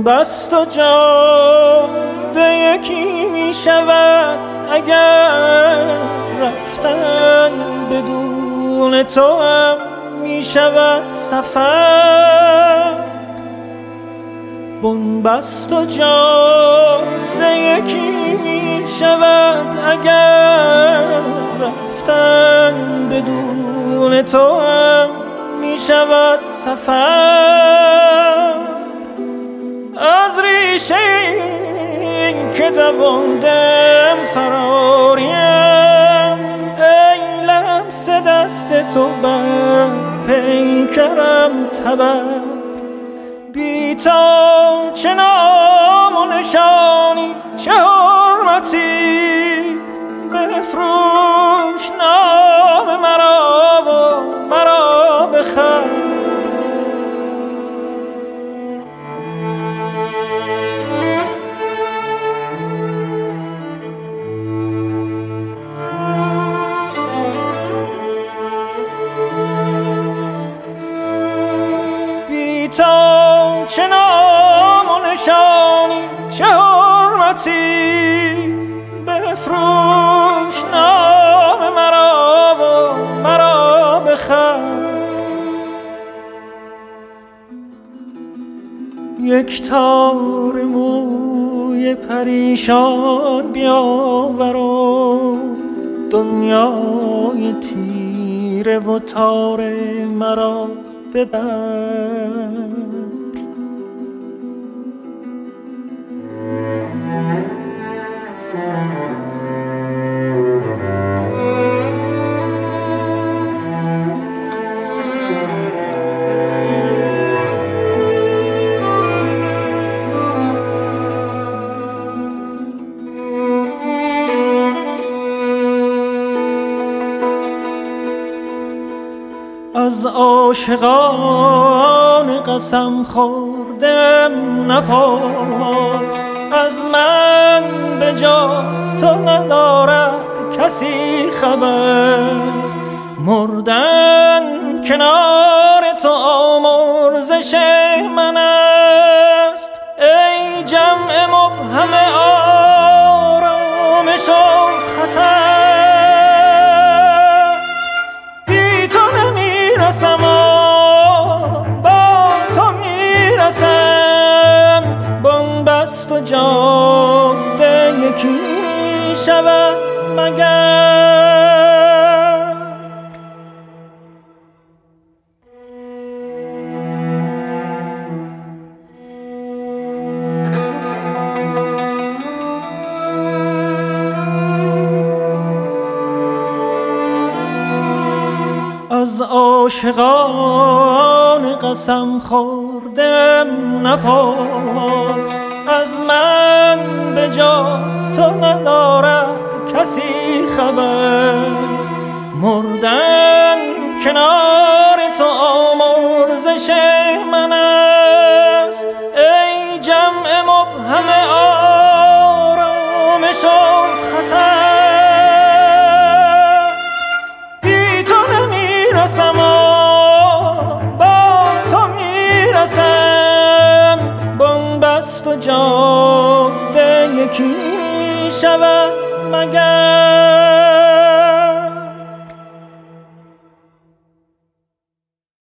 بست و جاده یکی می شود اگر رفتن بدون تو هم می شود سفر. بنبست و جاده یکی می شود اگر رفتن بدون تو هم می شود سفر. از ریشه این که دواندم فراریم، ای لمس دست تو بر پیکرم تبر. بی تا چه نام و نشانی چه حرمتی، بفروش نام مرا و مرا بخر. بی تا چه نام و نشانی چه حرمتی، بفروش نام مرا و مرا بخر. یک تار موی پریشان بیاور و دنیای تیره و تار مرا ببر. از عاشقان قسم خوردم نپرس، از من به جز تو ندارد کسی خبر. مردن کنار تو آمرزش من است، ای جمع مبهم آرامش و خطر. بنبست و جاده یکی می شود مگر. از عاشقان قسم خوردم نپرس، از من به جز تو ندارد کسی خبر. مردن کنار تو آمرزش من است، ای جمع مبهم آرامش و خطر. بی تو نمیرسم و با تو میرسم. بنبست و جاده یکی می شود مگر.